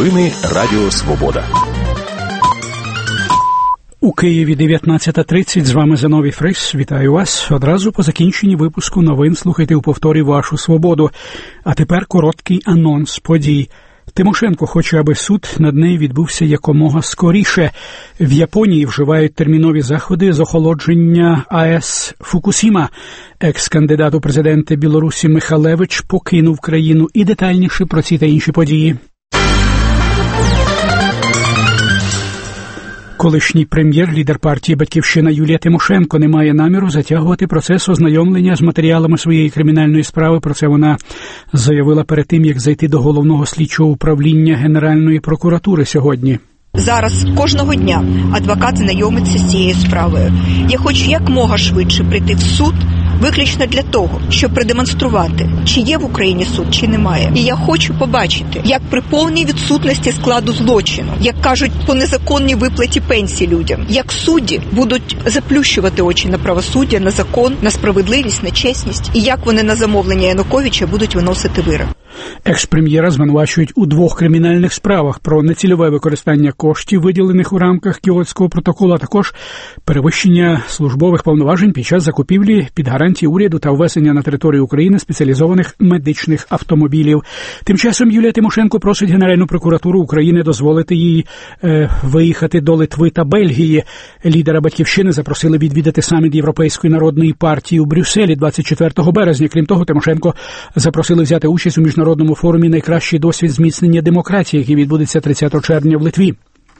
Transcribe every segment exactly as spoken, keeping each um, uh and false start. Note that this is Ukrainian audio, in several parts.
Новини Радіо Свобода. У Києві дев'ятнадцята тридцять. З вами Зиновій Фрис. Вітаю вас. Одразу по закінченні випуску новин слухайте у повторі «Вашу свободу». А тепер короткий анонс подій. Тимошенко хоче, аби суд над нею відбувся якомога скоріше. В Японії вживають термінові заходи з охолодження АЕС Фукусіма. Екс-кандидат у президенти Білорусі Михалевич покинув країну. І детальніше про ці та інші події. Колишній прем'єр, лідер партії «Батьківщина» Юлія Тимошенко не має наміру затягувати процес ознайомлення з матеріалами своєї кримінальної справи. Про це вона заявила перед тим, як зайти до головного слідчого управління Генеральної прокуратури сьогодні. Зараз кожного дня адвокат знайомиться з цією справою. Я хочу якмога швидше прийти в суд, виключно для того, щоб продемонструвати, чи є в Україні суд, чи немає. І я хочу побачити, як при повній відсутності складу злочину, як кажуть, по незаконній виплаті пенсій людям, як судді будуть заплющувати очі на правосуддя, на закон, на справедливість, на чесність, і як вони на замовлення Януковича будуть виносити вирок. Екс-прем'єра звинувачують у двох кримінальних справах про нецільове використання коштів, виділених у рамках Кіотського протоколу, а також перевищення службових повноважень під час закупівлі під гарантії уряду та ввезення на територію України спеціалізованих медичних автомобілів. Тим часом Юлія Тимошенко просить Генеральну прокуратуру України дозволити їй е, виїхати до Литви та Бельгії. Лідера «Батьківщини» запросили відвідати саміт Європейської народної партії у Брюсселі двадцять четвертого березня. Крім того, Тимошенко запросили взяти участь у міжнародному Народному форумі «Найкращий досвід зміцнення демократії», який відбудеться тридцятого червня в Литві.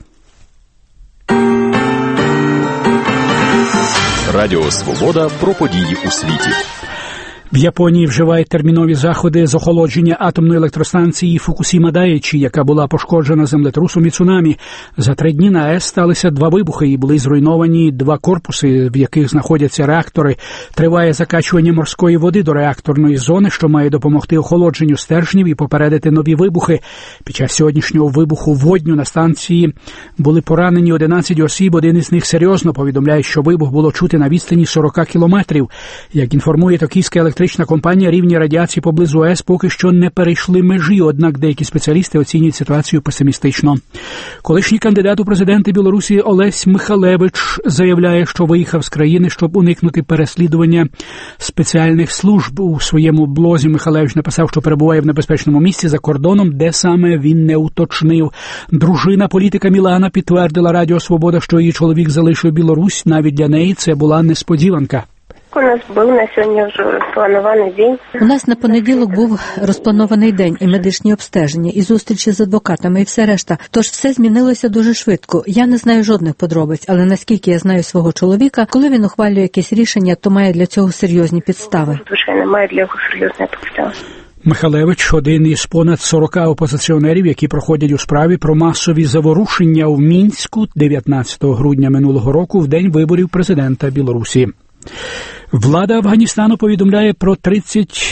Радіо Свобода про події у світі. В Японії вживають термінові заходи з охолодження атомної електростанції Фукусіма-Дайчі, яка була пошкоджена землетрусом і цунамі. За три дні на АЕС сталися два вибухи і були зруйновані два корпуси, в яких знаходяться реактори. Триває закачування морської води до реакторної зони, що має допомогти охолодженню стержнів і попередити нові вибухи. Під час сьогоднішнього вибуху водню на станції були поранені одинадцять осіб, один із них серйозно. Повідомляє, що вибух було чути на відстані сорок кілометрів. Як інформує токійська електрична Електрична компанія, рівні радіації поблизу АЕС поки що не перейшли межі, однак деякі спеціалісти оцінюють ситуацію песимістично. Колишній кандидат у президенти Білорусі Олесь Михалевич заявляє, що виїхав з країни, щоб уникнути переслідування спеціальних служб. У своєму блозі Михалевич написав, що перебуває в небезпечному місці за кордоном, де саме він не уточнив. Дружина політика Мілана підтвердила Радіо Свобода, що її чоловік залишив Білорусь. Навіть для неї це була несподіванка. У нас був на сьогодні вже розпланований день. У нас на понеділок був розпланований день і медичні обстеження, і зустрічі з адвокатами, і все решта. Тож все змінилося дуже швидко. Я не знаю жодних подробиць, але наскільки я знаю свого чоловіка, коли він ухвалює якесь рішення, то має для цього серйозні підстави. Звичайно, має для цього серйозні підстави. Михалевич – один із понад сорока опозиціонерів, які проходять у справі про масові заворушення в Мінську дев'ятнадцятого грудня минулого року в день виборів президента Білорусі. Влада Афганістану повідомляє про тридцять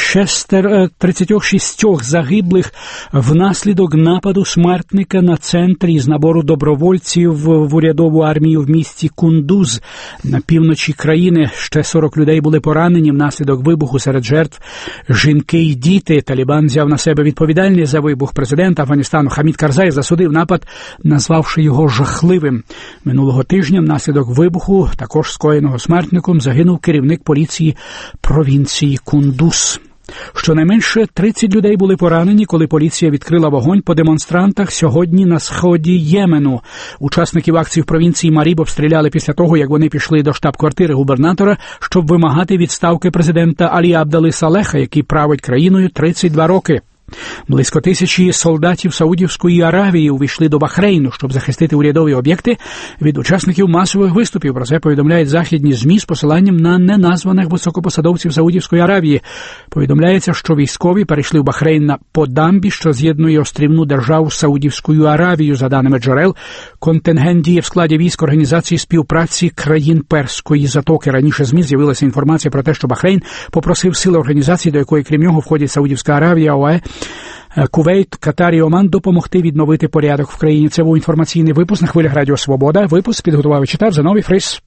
шість загиблих внаслідок нападу смертника на центрі з набору добровольців в урядову армію в місті Кундуз на півночі країни. Ще сорок людей були поранені внаслідок вибуху, серед жертв жінки й діти. Талібан взяв на себе відповідальність за вибух. Президент Афганістану Хамід Карзай засудив напад, назвавши його жахливим. Минулого тижня внаслідок вибуху, також скоєного смертником, загинув керівник поліції провінції Кундуз. Щонайменше тридцять людей були поранені, коли поліція відкрила вогонь по демонстрантах сьогодні на сході Ємену. Учасників акції в провінції Маріб обстріляли після того, як вони пішли до штаб-квартири губернатора, щоб вимагати відставки президента Алі Абдали Салеха, який править країною тридцять два роки. Близько тисячі солдатів Саудівської Аравії увійшли до Бахрейну, щоб захистити урядові об'єкти від учасників масових виступів. Про це повідомляють західні ЗМІ з посиланням на неназваних високопосадовців Саудівської Аравії. Повідомляється, що військові перейшли в Бахрейн по дамбі, що з'єднує острівну державу з Саудівською Аравією. За даними джерел, контингент діє в складі військ Організації співпраці країн Перської затоки. Раніше ЗМІ з'явилася інформація про те, що Бахрейн попросив сили організації, до якої крім нього входять Саудівська Аравія, ОАЕ, Кувейт, Катар і Оман, допомогти відновити порядок в країні. Це був інформаційний випуск на хвилях Радіо Свобода. Випуск підготував і читав Зиновій Фрис.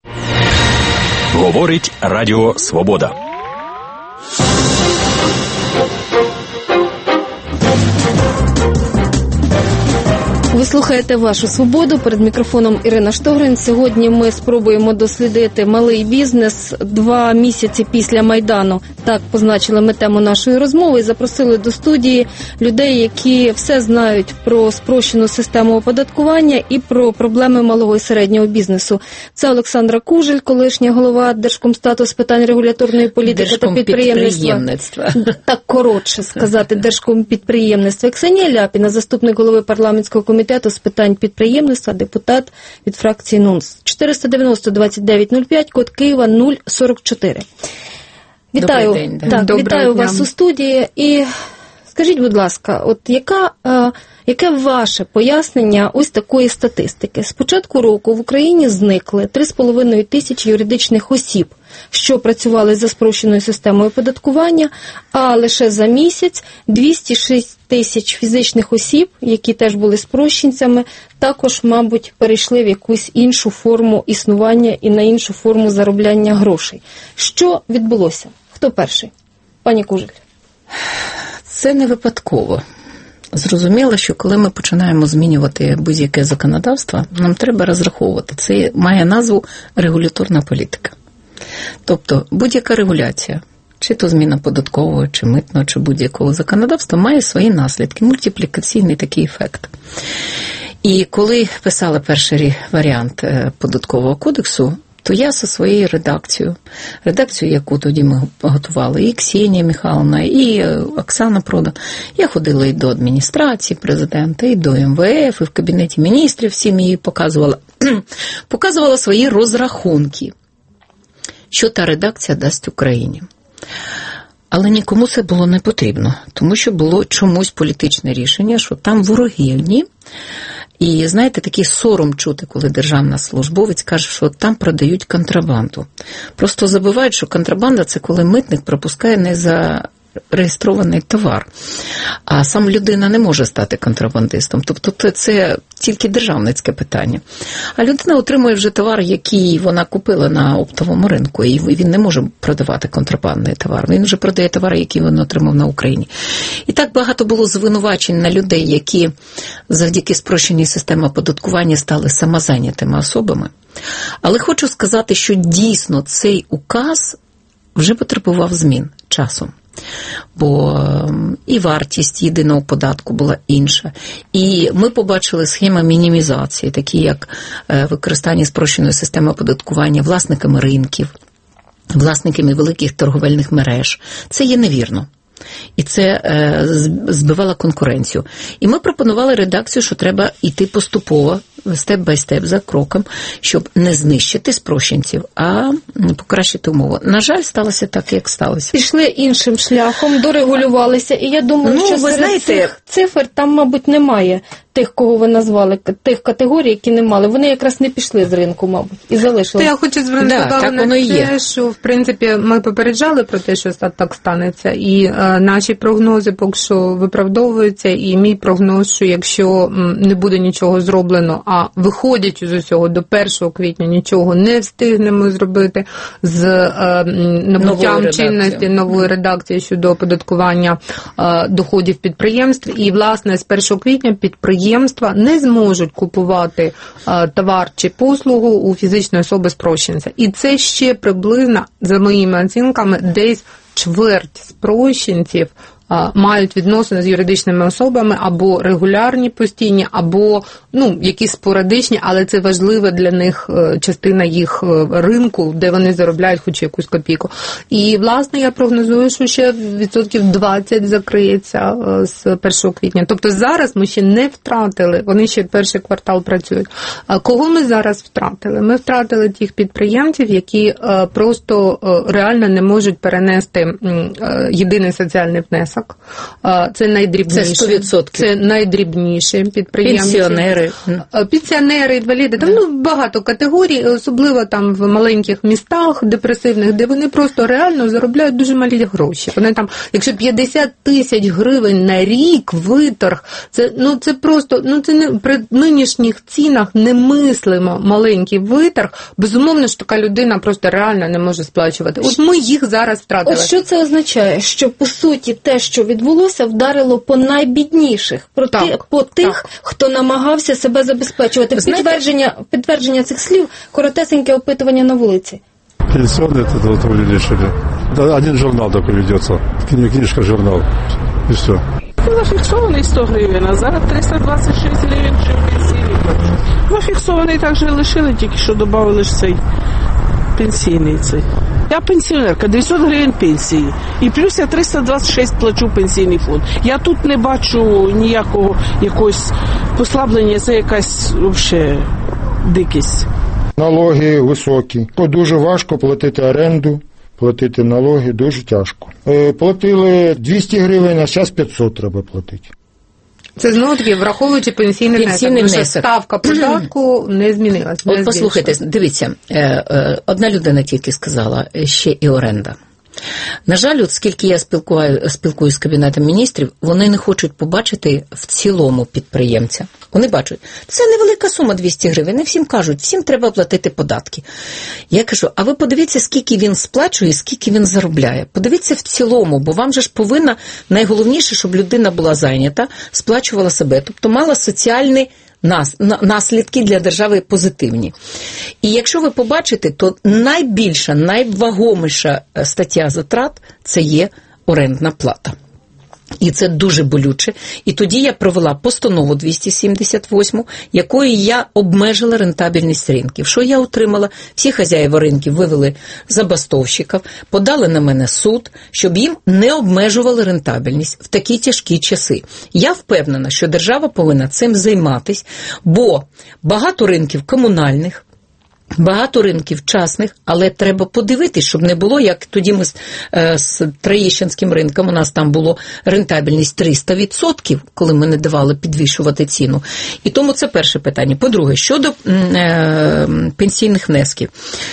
Говорить Радіо Свобода. Ви слухаєте «Вашу свободу». Перед мікрофоном Ірина Штогрин. Сьогодні ми спробуємо дослідити малий бізнес два місяці після Майдану. Так позначили ми тему нашої розмови і запросили до студії людей, які все знають про спрощену систему оподаткування і про проблеми малого і середнього бізнесу. Це Олександра Кужель, колишня голова Держкомстату з питань регуляторної політики та підприємництва. Так коротше сказати, Держкомпідприємництва. Ксенія Ляпіна, заступник голови парламентського комітету з питань підприємництва, депутат від фракції НУНС. чотириста дев'яносто двадцять дев'ять нуль п'ять, код Києва нуль сорок чотири. Вітаю, день, да. так, вітаю вас у студії. І скажіть, будь ласка, от яка, е, яке ваше пояснення ось такої статистики? З початку року в Україні зникли три з половиною тисячі юридичних осіб, що працювали за спрощеною системою оподаткування, а лише за місяць двісті шість тисяч фізичних осіб, які теж були спрощенцями, також, мабуть, перейшли в якусь іншу форму існування і на іншу форму заробляння грошей. Що відбулося? Хто перший? Пані Кужель. Це не випадково. Зрозуміло, що коли ми починаємо змінювати будь-яке законодавство, нам треба розраховувати. Це має назву регуляторна політика. Тобто будь-яка регуляція, чи то зміна податкового, чи митного, чи будь-якого законодавства, має свої наслідки, мультиплікаційний такий ефект. І коли писали перший варіант податкового кодексу, то я зі своєю редакцією, редакцією, яку тоді ми готували, і Ксенія Михайловна, і Оксана Продан, я ходила і до адміністрації президента, і до ем ве еф, і в Кабінеті міністрів всім її показувала, показувала свої розрахунки, що та редакція дасть Україні. Але нікому це було не потрібно, тому що було чомусь політичне рішення, що там вороги одні. І, знаєте, такий сором чути, коли державний службовець каже, що там продають контрабанду. Просто забувають, що контрабанда – це коли митник пропускає не за реєстрований товар, а сам людина не може стати контрабандистом. Тобто це тільки державницьке питання. А людина отримує вже товар, який вона купила на оптовому ринку, і він не може продавати контрабандний товар. Він вже продає товари, які він отримав на Україні. І так багато було звинувачень на людей, які завдяки спрощеній системі оподаткування стали самозайнятими особами. Але хочу сказати, що дійсно цей указ вже потребував змін часом. Бо і вартість єдиного податку була інша. І ми побачили схеми мінімізації, такі як використання спрощеної системи оподаткування власниками ринків, власниками великих торговельних мереж. Це є невірно. І це е, збивало конкуренцію. І ми пропонували редакцію, що треба йти поступово, степ-бай-степ, за кроком, щоб не знищити спрощенців, а покращити умови. На жаль, сталося так, як сталося. Пішли іншим шляхом, дорегулювалися, і я думаю, ну, що серед знаєте... цих цифр там, мабуть, немає тих, кого ви назвали, тих категорій, які не мали. Вони якраз не пішли з ринку, мабуть, і залишилися. Я хочу звернути увагу да, на те, що, в принципі, ми попереджали про те, що так станеться, і е, наші прогнози поки що виправдовуються, і мій прогноз, що якщо не буде нічого зроблено, а виходячи з усього до першого квітня нічого не встигнемо зробити з е, набуттям чинності нової редакції щодо оподаткування е, доходів підприємств, і, власне, з першого квітня підприємства не зможуть купувати а, товар чи послугу у фізичної особи спрощенця. І це ще приблизно, за моїми оцінками, десь чверть спрощенців а, мають відносини з юридичними особами або регулярні, постійні, або ну, якісь спорадичні, але це важлива для них частина їх ринку, де вони заробляють хоч якусь копійку. І, власне, я прогнозую, що ще відсотків двадцять закриється з першого квітня. Тобто зараз ми ще не втратили, вони ще перший квартал працюють. А кого ми зараз втратили? Ми втратили тих підприємців, які просто реально не можуть перенести єдиний соціальний внесок. Це найдрібніше. Це сто відсотків. Це найдрібніші підприємці. Пенсіонери. Пенсіонери, інваліди. Там ну, багато категорій, особливо там в маленьких містах депресивних, де вони просто реально заробляють дуже малі гроші. Вони там, якщо п'ятдесят тисяч гривень на рік виторг, це, ну, це просто, ну, це не, при нинішніх цінах немислимо маленький виторг. Безумовно, що така людина просто реально не може сплачувати. От ми їх зараз втратили. От що це означає? Що, по суті, те, що відбулося, вдарило по найбідніших, по, так, ти, по тих, так. хто намагався себе забезпечувати. Підтвердження, підтвердження цих слів – коротесеньке опитування на вулиці. Пенсионный это вот увеличили. Да, один журнал только ведется. Книжка, журнал. И все. Зафіксований сто гривень, а зараз триста двадцять шість гривень ще в пенсійний плачу. Зафіксований також лишили, тільки що додали ж цей пенсійний цей. Я пенсіонерка, дев'ятсот гривень пенсії. І плюс я триста двадцять шість плачу пенсійний фонд. Я тут не бачу ніякого якогось послаблення, це якась взагалі дикість. Налоги високі. Дуже важко платити оренду, платити налоги, дуже тяжко. Платили двісті гривень, а зараз п'ятсот треба платити. Це, знову таки, враховуючи пенсійний, пенсійний внесок, внесок. Ставка податку не змінилась. От не послухайте, дивіться, одна людина тільки сказала, ще і оренда. На жаль, от скільки я спілкую, спілкуюсь з Кабінетом міністрів, вони не хочуть побачити в цілому підприємця. Вони бачать, це невелика сума двісті гривень, не всім кажуть, всім треба платити податки. Я кажу, а ви подивіться, скільки він сплачує, скільки він заробляє. Подивіться в цілому, бо вам же ж повинна, найголовніше, щоб людина була зайнята, сплачувала себе, тобто мала соціальний Нас, наслідки для держави позитивні. І якщо ви побачите, то найбільша, найвагоміша стаття затрат – це є орендна плата. І це дуже болюче. І тоді я провела постанову двісті сімдесят восьму, якою я обмежила рентабельність ринків. Що я отримала? Всі хазяїви ринків вивели забастовщиків, подали на мене суд, щоб їм не обмежували рентабельність в такі тяжкі часи. Я впевнена, що держава повинна цим займатися, бо багато ринків комунальних, багато ринків частних, але треба подивитись, щоб не було, як тоді ми з, е, з Троєщинським ринком, у нас там було рентабельність триста відсотків, коли ми не давали підвищувати ціну. І тому це перше питання. По-друге, щодо е, пенсійних внесків.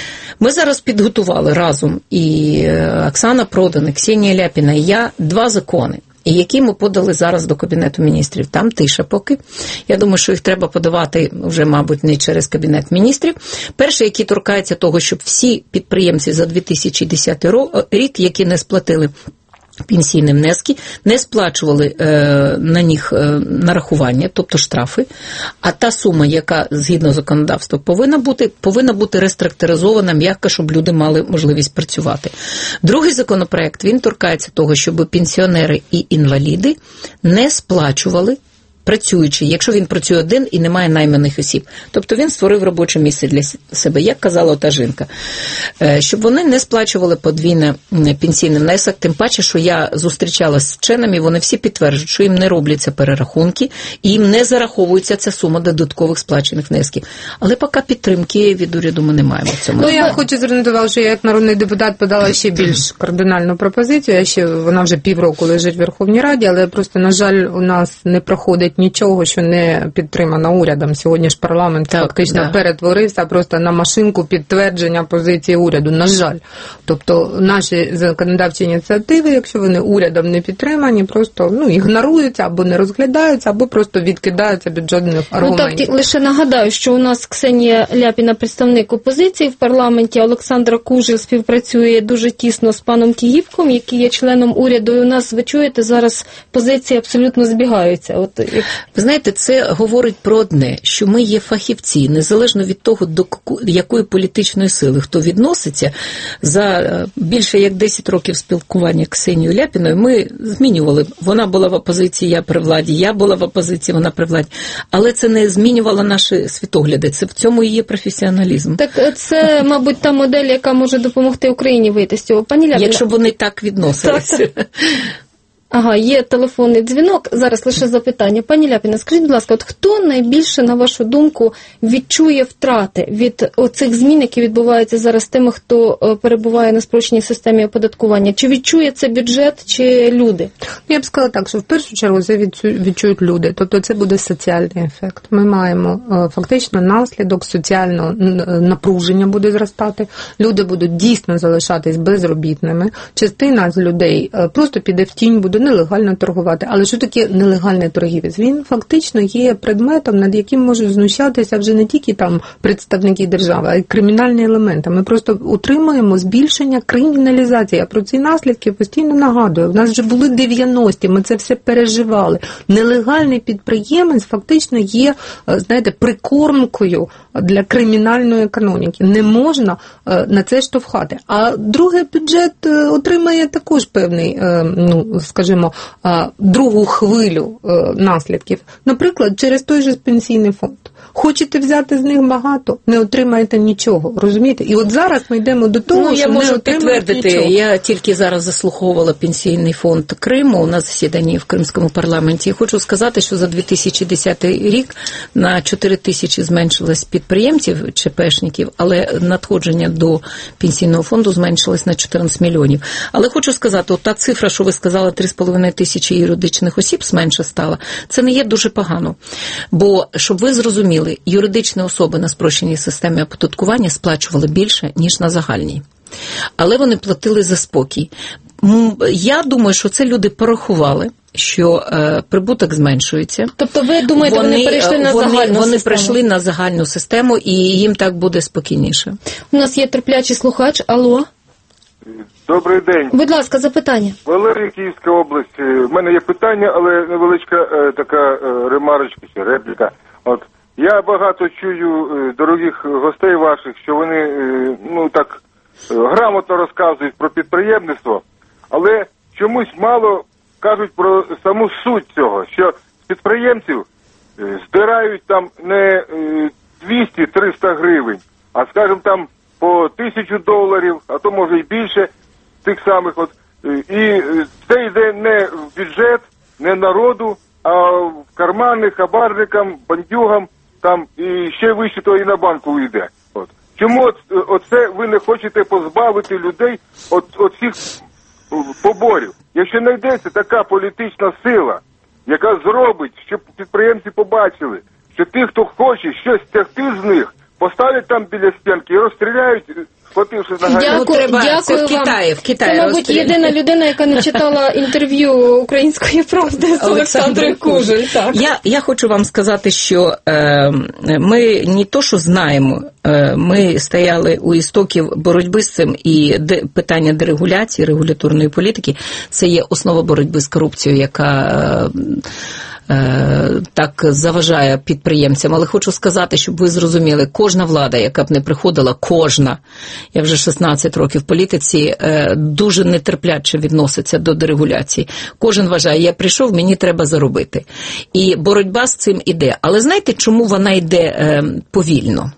Ми зараз підготували разом і Оксана Продан, і Ксенія Ляпіна, і я два закони, і які ми подали зараз до Кабінету міністрів. Там тиша поки. Я думаю, що їх треба подавати вже, мабуть, не через Кабінет міністрів. Перший, який торкається того, щоб всі підприємці за дві тисячі десятий рік, які не сплатили пенсійні внески, не сплачували е, на них е, нарахування, тобто штрафи, а та сума, яка згідно законодавства повинна бути, повинна бути реструктуризована м'яко, щоб люди мали можливість працювати. Другий законопроект, він торкається того, щоб пенсіонери і інваліди не сплачували працюючи, якщо він працює один і немає найманих осіб. Тобто він створив робоче місце для себе, як казала та жінка. Щоб вони не сплачували подвійне пенсійний внесок, тим паче, що я зустрічалася з вченими, вони всі підтверджують, що їм не робляться перерахунки, і їм не зараховується ця сума додаткових сплачених внесків. Але поки підтримки від уряду ми не маємо в цьому. Ну, я хочу звернути увагу, що я як народний депутат подала ще більш кардинальну пропозицію, я ще, вона вже півроку лежить в Верховній Раді, але просто, на жаль, у нас не проходить нічого, що не підтримано урядом. Сьогодні ж парламент так, фактично да. перетворився просто на машинку підтвердження позиції уряду, на жаль. Тобто наші законодавчі ініціативи, якщо вони урядом не підтримані, просто ну, ігноруються або не розглядаються, або просто відкидаються бюджетних аргументів. Ну так, лише нагадаю, що у нас Ксенія Ляпіна, представник опозиції в парламенті, Олександра Кужель співпрацює дуже тісно з паном Тігіпком, який є членом уряду, і у нас, ви чуєте, зараз позиції абсолютно збігаються. От ви знаєте, це говорить про одне, що ми є фахівці, незалежно від того, до якої політичної сили хто відноситься. За більше як десять років спілкування Ксенією Ляпіною ми змінювали. Вона була в опозиції, я при владі, я була в опозиції, вона при владі. Але це не змінювало наші світогляди. Це в цьому і є професіоналізм. Так це, мабуть, та модель, яка може допомогти Україні вийти з цього. Пані Ляпіна. Якщо б вони так відносилися. Ага, є телефонний дзвінок. Зараз лише запитання. Пані Ляпіна, скажіть, будь ласка, от хто найбільше, на вашу думку, відчує втрати від оцих змін, які відбуваються зараз з тими, хто перебуває на спрощеній системі оподаткування? Чи відчує це бюджет, чи люди? Я б сказала так, що в першу чергу це відчують люди. Тобто це буде соціальний ефект. Ми маємо фактично наслідок соціального напруження буде зростати. Люди будуть дійсно залишатись безробітними. Частина з людей просто піде в тінь, буде нелегально торгувати. Але що таке нелегальний торгівець? Він фактично є предметом, над яким можуть знущатися вже не тільки там представники держави, а й кримінальні елементи. Ми просто утримуємо збільшення криміналізації. Я про ці наслідки постійно нагадую. У нас вже були дев'яності, ми це все переживали. Нелегальний підприємець фактично є, знаєте, прикормкою для кримінальної економіки. Не можна на це штовхати. А другий бюджет отримає також певний, ну, скажімо, другу хвилю наслідків. Наприклад, через той же пенсійний фонд. Хочете взяти з них багато, не отримаєте нічого, розумієте? І от зараз ми йдемо до того, ну, що я можу підтвердити, нічого. Я тільки зараз заслуховувала Пенсійний фонд Криму на засіданні в Кримському парламенті. І хочу сказати, що за дві тисячі десятий рік на чотири тисячі зменшилось підприємців, ЧПшників, але надходження до Пенсійного фонду зменшилось на чотирнадцять мільйонів. Але хочу сказати, от та цифра, що ви сказали, три з половиною тисячі юридичних осіб менше стало, це не є дуже погано. Бо, щоб ви зрозуміли, юридичні особи на спрощеній системі оподаткування сплачували більше, ніж на загальній. Але вони платили за спокій. Я думаю, що це люди порахували, що е, прибуток зменшується. Тобто ви думаєте, вони, вони перейшли на вони, загальну вони систему? Вони перейшли на загальну систему, і їм так буде спокійніше. У нас є терплячий слухач. Алло. Добрий день. Будь ласка, запитання. Валерій, Київська область. У мене є питання, але невеличка е, така е, ремарочка чи репліка. От. Я багато чую е, дорогих гостей ваших, що вони, е, ну так, е, грамотно розказують про підприємництво, але чомусь мало кажуть про саму суть цього, що з підприємців е, здирають там не е, двісті-триста гривень, а, скажімо, там по тисячу доларів, а то може і більше тих самих. От, е, і е, це йде не в бюджет, не народу, а в кармани хабарникам, бандюгам, там і ще вище то і на банку йде. От. Чому от, оце ви не хочете позбавити людей от, от цих поборів? Якщо знайдеться така політична сила, яка зробить, щоб підприємці побачили, що ті, хто хоче щось стягти з них, поставлять там біля стінки і розстріляють, схвативши на гаї. Дякую, ну, дякую це в Китаї, в Китаї Це, мабуть, єдина людина, яка не читала інтерв'ю Української правди з Олександрою Кужель. Так. Я, я хочу вам сказати, що е, ми не то, що знаємо, е, ми стояли у істоків боротьби з цим, і де, питання дерегуляції, регуляторної політики, це є основа боротьби з корупцією, яка е, так заважає підприємцям. Але хочу сказати, щоб ви зрозуміли, кожна влада, яка б не приходила, кожна, я вже шістнадцять років в політиці, дуже нетерпляче відноситься до дерегуляції. Кожен вважає, я прийшов, мені треба заробити. І боротьба з цим іде. Але знаєте, чому вона йде повільно?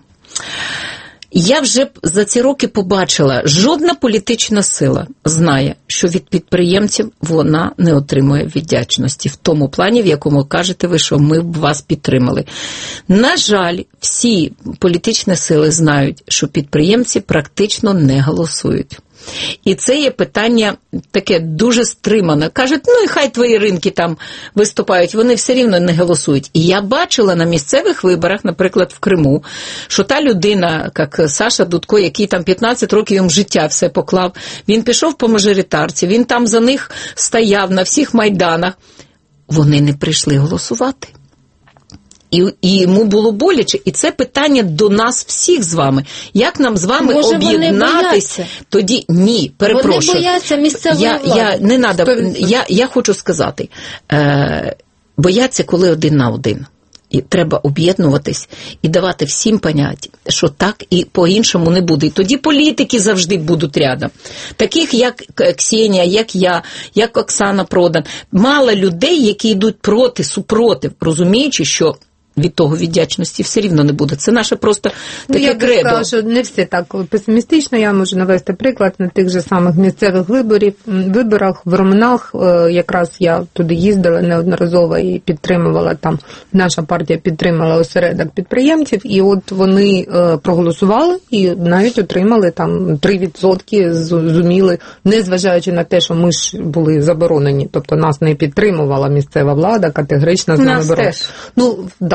Я вже за ці роки побачила, жодна політична сила знає, що від підприємців вона не отримує віддячності в тому плані, в якому кажете ви, що ми б вас підтримали. На жаль, всі політичні сили знають, що підприємці практично не голосують. І це є питання таке дуже стримане. Кажуть, ну і хай твої ринки там виступають, вони все рівно не голосують. І я бачила на місцевих виборах, наприклад, в Криму, що та людина, як Саша Дудко, який там п'ятнадцять років їм життя все поклав, він пішов по мажоритарці, він там за них стояв на всіх майданах. Вони не прийшли голосувати. І, і йому було боляче. І це питання до нас всіх з вами. Як нам з вами Може, об'єднатися? Тоді ні, перепрошую. Вони бояться місцевої я, влади. Я, не надо, я, я хочу сказати, е, бояться, коли один на один. І треба об'єднуватись і давати всім поняття, що так і по-іншому не буде. І тоді політики завжди будуть рядом. Таких, як Ксенія, як я, як Оксана Продан. Мало людей, які йдуть проти, супротив, розуміючи, що від того віддячності все рівно не буде. Це наше просто таке ну, кредо. Я б сказала, що не всі так песимістично. Я можу навести приклад на тих же самих місцевих виборів, виборах в Ромнах. Якраз я туди їздила неодноразово і підтримувала там, наша партія підтримала осередок підприємців, і от вони проголосували і навіть отримали там три відсотки, зуміли, незважаючи на те, що ми ж були заборонені, тобто нас не підтримувала місцева влада, категорично з нами боролася. Ну, да.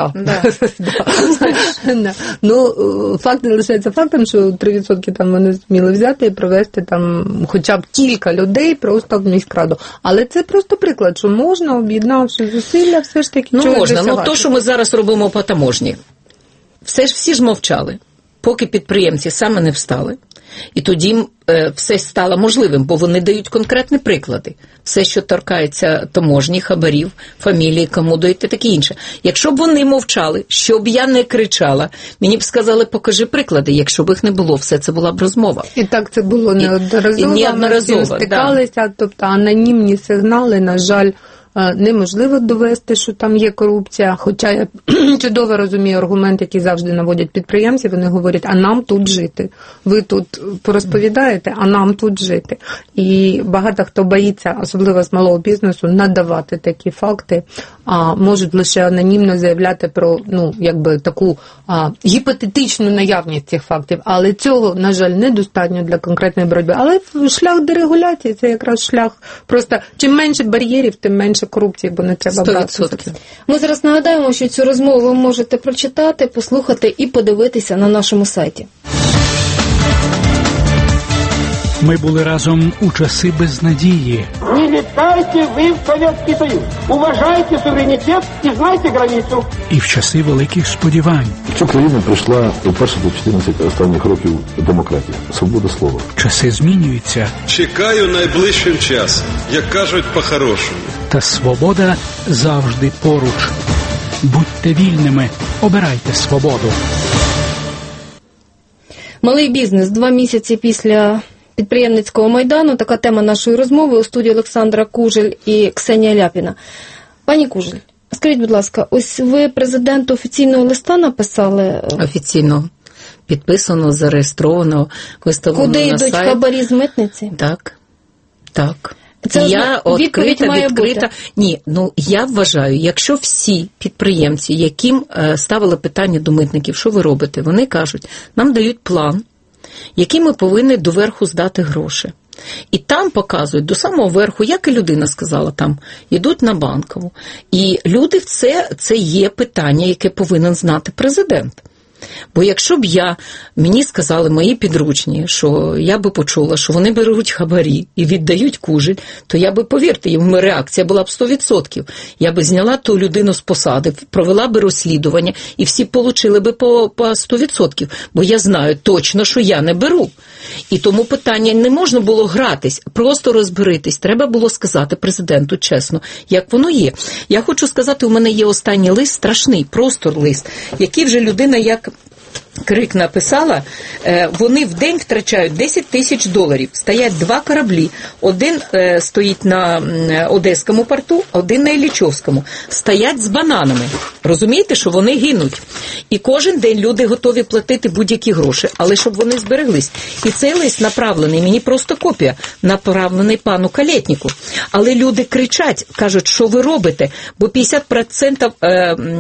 Да. Да. Ну, факт не лишається фактом, що три відсотки там вони зміли взяти і провести там хоча б кілька людей просто в міськраду. Але це просто приклад, що можна, об'єднавши зусилля, все ж таки ну, чогось можна. досягати. Ну, то, що ми зараз робимо по таможні, все ж всі ж мовчали, поки підприємці саме не встали. І тоді е, все стало можливим, бо вони дають конкретні приклади. Все, що торкається таможні, хабарів, фамілії, кому дають і таке інше. Якщо б вони мовчали, щоб я не кричала, мені б сказали, покажи приклади. Якщо б їх не було, все це була б розмова. І так це було неодноразово. І, і неодноразово, ми стикалися, да. Тобто анонімні сигнали, на жаль, неможливо довести, що там є корупція, хоча я чудово розумію аргумент, який завжди наводять підприємці, вони говорять, а нам тут жити. Ви тут порозповідаєте, а нам тут жити. І багато хто боїться, особливо з малого бізнесу, надавати такі факти, а можуть лише анонімно заявляти про, ну, якби таку а, гіпотетичну наявність цих фактів, але цього, на жаль, недостатньо для конкретної боротьби. Але шлях дерегуляції – це якраз шлях, просто чим менше бар'єрів, тим менше корупції, бо не треба брати. Ми зараз нагадаємо, що цю розмову ви можете прочитати, послухати і подивитися на нашому сайті. Ми були разом у часи безнадії. Не літайте ви в Совєтський Союз. Уважайте суверенітет і знайте границю. І в часи великих сподівань. В цю країну прийшла вперше до чотирнадцять останніх років демократія, свобода слова. Часи змінюються. Чекаю найближчим часом, як кажуть по-хорошому. Та свобода завжди поруч. Будьте вільними, обирайте свободу. Малий бізнес. Два місяці після підприємницького майдану. Така тема нашої розмови. У студії Олександра Кужель і Ксенія Ляпіна. Пані Кужель, скажіть, будь ласка, ось ви президенту офіційного листа написали? Офіційно. Підписано, зареєстровано, виставлено Куди на сайт. йдуть хабарі з митниці? Так, так. Це я відкрита, відкрита. Ні, ну я вважаю, якщо всі підприємці, яким е, ставили питання до митників, що ви робите, вони кажуть, нам дають план, який ми повинні доверху здати гроші. І там показують до самого верху, як і людина сказала, там йдуть на Банкову. І люди, це, це є питання, яке повинен знати президент. Бо якщо б я, мені сказали мої підручні, що я би почула, що вони беруть хабарі і віддають Кужель, то я би, повірте, їм реакція була б сто відсотків. Я би зняла ту людину з посади, провела би розслідування, і всі получили би по, по сто відсотків. Бо я знаю точно, що я не беру. І тому питання не можна було гратись, просто розберитись. Треба було сказати президенту чесно, як воно є. Я хочу сказати, у мене є останній лист, страшний, просто лист, який вже людина як Крик написала, вони в день втрачають десять тисяч доларів. Стоять два кораблі. Один е, стоїть на Одеському порту, а один на Іллічовському. Стоять з бананами. Розумієте, що вони гинуть. І кожен день люди готові платити будь-які гроші, але щоб вони збереглись. І цей лист направлений, мені просто копія, направлений пану Калєтніку. Але люди кричать, кажуть, що ви робите, бо п'ятдесят відсотків е,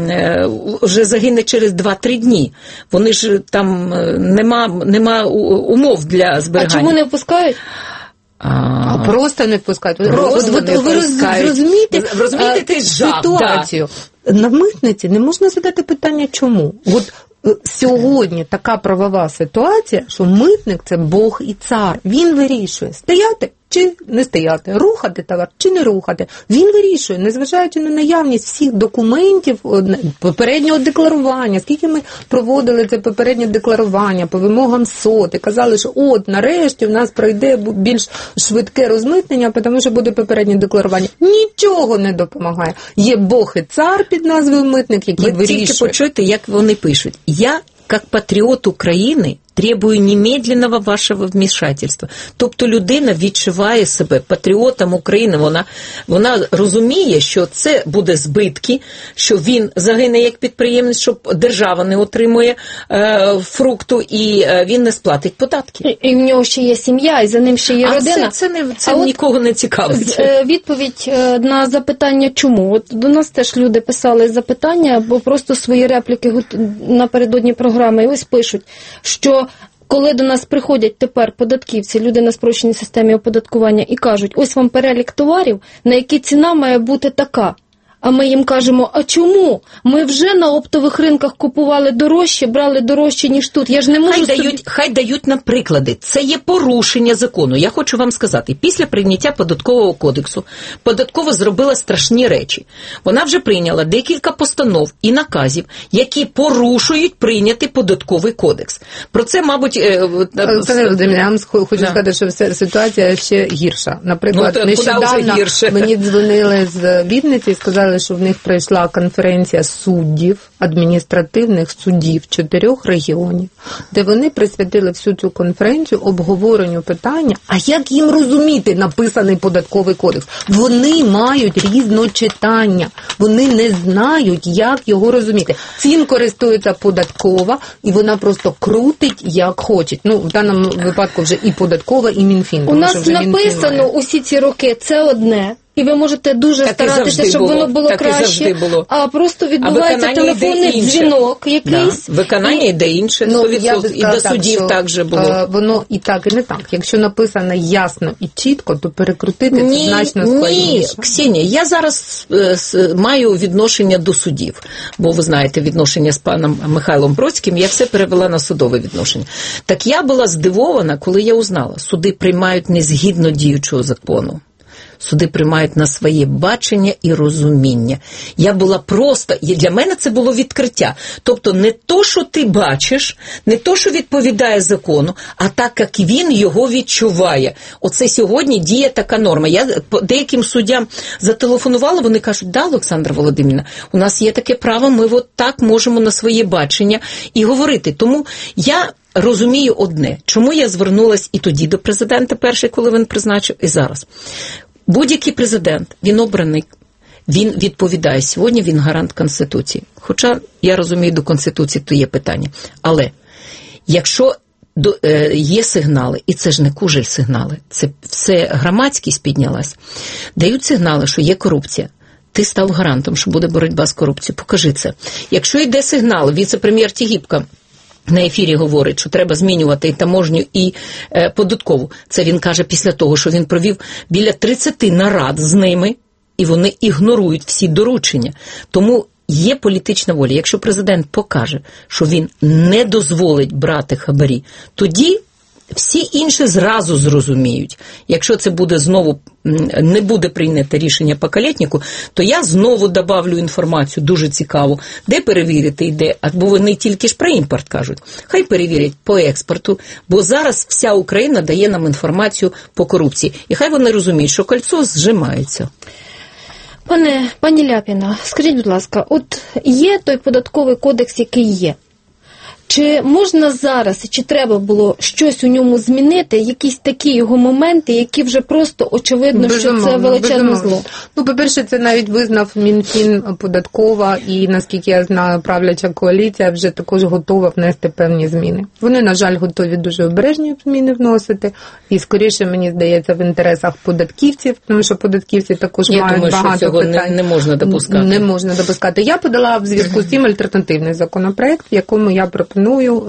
е, вже загине через два-три дні. Вони ж там нема, нема умов для зберігання. А чому не впускають? А, а просто не впускають. Просто от, не ви впускають. розумієте, ви розумієте ти ситуацію. Да. На митниці не можна задати питання, чому. От сьогодні така правова ситуація, що митник – це Бог і цар. Він вирішує, стояти чи не стояти, рухати товар чи не рухати. Він вирішує, незважаючи на наявність всіх документів, попереднього декларування, скільки ми проводили це попереднє декларування по вимогам СОТ, і казали, що от нарешті у нас пройде більш швидке розмитнення, тому що буде попереднє декларування. Нічого не допомагає. Є Бог і цар під назвою митник, який Ви вирішує. Ви тільки почуєте, як вони пишуть. Я, як патріот України, требую немедленного вашого вмішательства. Тобто людина відчуває себе патріотом України, вона, вона розуміє, що це буде збитки, що він загине як підприємець, що держава не отримує е, фрукту і е, він не сплатить податки. І, і в нього ще є сім'я, і за ним ще є а родина. Це, це, не, це а нікого от, не цікавить. Е, відповідь на запитання чому. От до нас теж люди писали запитання, або просто свої репліки напередодні програми, і ось пишуть, що коли до нас приходять тепер податківці, люди на спрощеній системі оподаткування і кажуть, ось вам перелік товарів, на які ціна має бути така. А ми їм кажемо, а чому? Ми вже на оптових ринках купували дорожче, брали дорожче, ніж тут. Я ж не можу хай, собі... дають, хай дають нам приклади. Це є порушення закону. Я хочу вам сказати, після прийняття податкового кодексу податкова зробила страшні речі. Вона вже прийняла декілька постанов і наказів, які порушують прийнятий податковий кодекс. Про це, мабуть... Пане Володимире, я вам хочу да. сказати, що вся ситуація ще гірша. Наприклад, ну, нещодавно мені дзвонили з Вінниці і сказали, що в них пройшла конференція суддів, адміністративних суддів чотирьох регіонів, де вони присвятили всю цю конференцію обговоренню питання, а як їм розуміти написаний податковий кодекс? Вони мають різночитання, вони не знають, як його розуміти. Цим користується податкова, і вона просто крутить, як хоче. Ну, в даному випадку вже і податкова, і Мінфін. У нас написано усі ці роки, це одне. І ви можете дуже так старатися, щоб було. Воно було так краще, було. А просто відбувається телефонний дзвінок якийсь. Да. Виконання і... йде інше, ну, сто відсотків. І до суддів так же було. Е, воно і так, і не так. Якщо написано ясно і чітко, то перекрутити ні, це значно складніше. Ні, Ксенія, я зараз е, с, маю відношення до судів, бо ви знаєте, відношення з паном Михайлом Бродським, я все перевела на судове відношення. Так я була здивована, коли я узнала, суди приймають не згідно діючого закону. Суди приймають на своє бачення і розуміння. Я була просто, для мене це було відкриття. Тобто не то, що ти бачиш, не то, що відповідає закону, а так, як він його відчуває. Оце сьогодні діє така норма. Я деяким суддям зателефонувала, вони кажуть, да, Олександра Володимирівна, у нас є таке право, ми от так можемо на своє бачення і говорити. Тому я розумію одне, чому я звернулась і тоді до президента перший, коли він призначив, і зараз. Будь-який президент, він обраний, він відповідає. Сьогодні він гарант Конституції. Хоча, я розумію, до Конституції то є питання. Але, якщо до, е, є сигнали, і це ж не кужель сигнали, це все громадськість піднялась, дають сигнали, що є корупція. Ти став гарантом, що буде боротьба з корупцією. Покажи це. Якщо йде сигнал, віце-прем'єр Тігіпка на ефірі говорить, що треба змінювати і таможню, і е, податкову. Це він каже після того, що він провів біля тридцяти нарад з ними, і вони ігнорують всі доручення. Тому є політична воля. Якщо президент покаже, що він не дозволить брати хабарі, тоді всі інші зразу зрозуміють. Якщо це буде знову, не буде прийнято рішення по Калєтніку, то я знову добавлю інформацію дуже цікаву, де перевірити йде, або вони тільки ж про імпорт кажуть. Хай перевірять по експорту, бо зараз вся Україна дає нам інформацію по корупції. І хай вони розуміють, що кольцо зжимається. Пане, пані Ляпіна, скажіть, будь ласка, от є той податковий кодекс, який є. Чи можна зараз, чи треба було щось у ньому змінити, якісь такі його моменти, які вже просто очевидно, безумовно, що це величезне зло? Ну, по-перше, це навіть визнав Мінфін, податкова і, наскільки я знаю, правляча коаліція вже також готова внести певні зміни. Вони, на жаль, готові дуже обережні зміни вносити, і скоріше, мені здається, в інтересах податківців, тому що податківці також я мають думаю, багато що цього питань. Не, не можна допускати. Не можна допускати. Я подала в зв'язку з цим альтернативний законопроект, в якому я пропоную,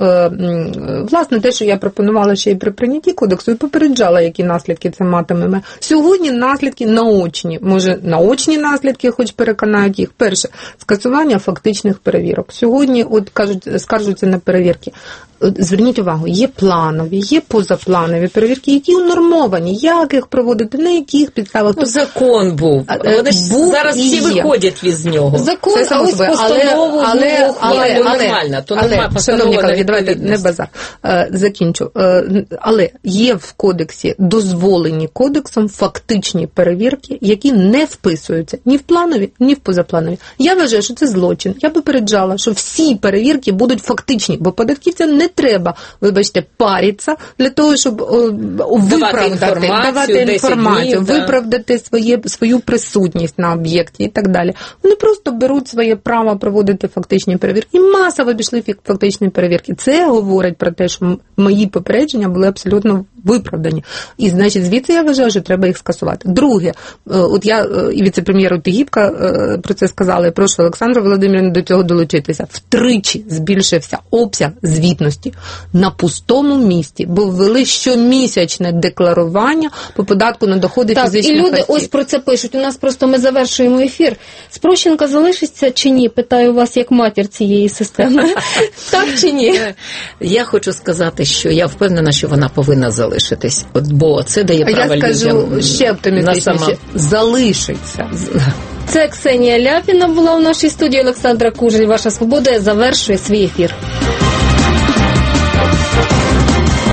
власне, те, що я пропонувала ще й при прийнятті кодексу, і попереджала, які наслідки це матиме. Сьогодні наслідки наочні. Може, наочні наслідки, хоч переконають їх. Перше, скасування фактичних перевірок. Сьогодні, от кажуть, скаржуться на перевірки. Зверніть увагу, є планові, є позапланові перевірки, які унормовані, як їх проводити, на яких підставах. Ну, закон був. Вони ж був зараз всі є. Виходять від нього. Закон, а ось постанову але, але, але, але, нормально. То але, але шановні колеги, давайте не базар. Закінчу. Але є в кодексі дозволені кодексом фактичні перевірки, які не вписуються ні в планові, ні в позапланові. Я вважаю, що це злочин. Я попереджала, що всі перевірки будуть фактичні, бо податківцям не треба, вибачте, паритися для того, щоб о, виправдати, інформацію, давати інформацію, днів, виправдати своє, свою присутність на об'єкті і так далі. Вони просто беруть своє право проводити фактичні перевірки. І масово пішли фактичні перевірки. Це говорить про те, що мої попередження були абсолютно виправдані. І, значить, звідси я вважаю, що треба їх скасувати. Друге, от я і віце-прем'єру Тігіпка про це сказала, і прошу Олександру Володимирівну до цього долучитися. Втричі збільшився обсяг звітності. На пустому місці, бо ввели щомісячне декларування по податку на доходи так, фізичних осіб. І люди ось про це пишуть. У нас просто ми завершуємо ефір. Спрощенка залишиться чи ні? Питаю вас як матір цієї системи. Так чи ні? Я хочу сказати, що я впевнена, що вона повинна залишитись. От, бо це дає право людям. Я скажу ще оптимістичніше. Сама... Залишиться. Це Ксенія Ляпіна була у нашій студії. Олександра Кужель, Ваша Свобода, завершує свій ефір.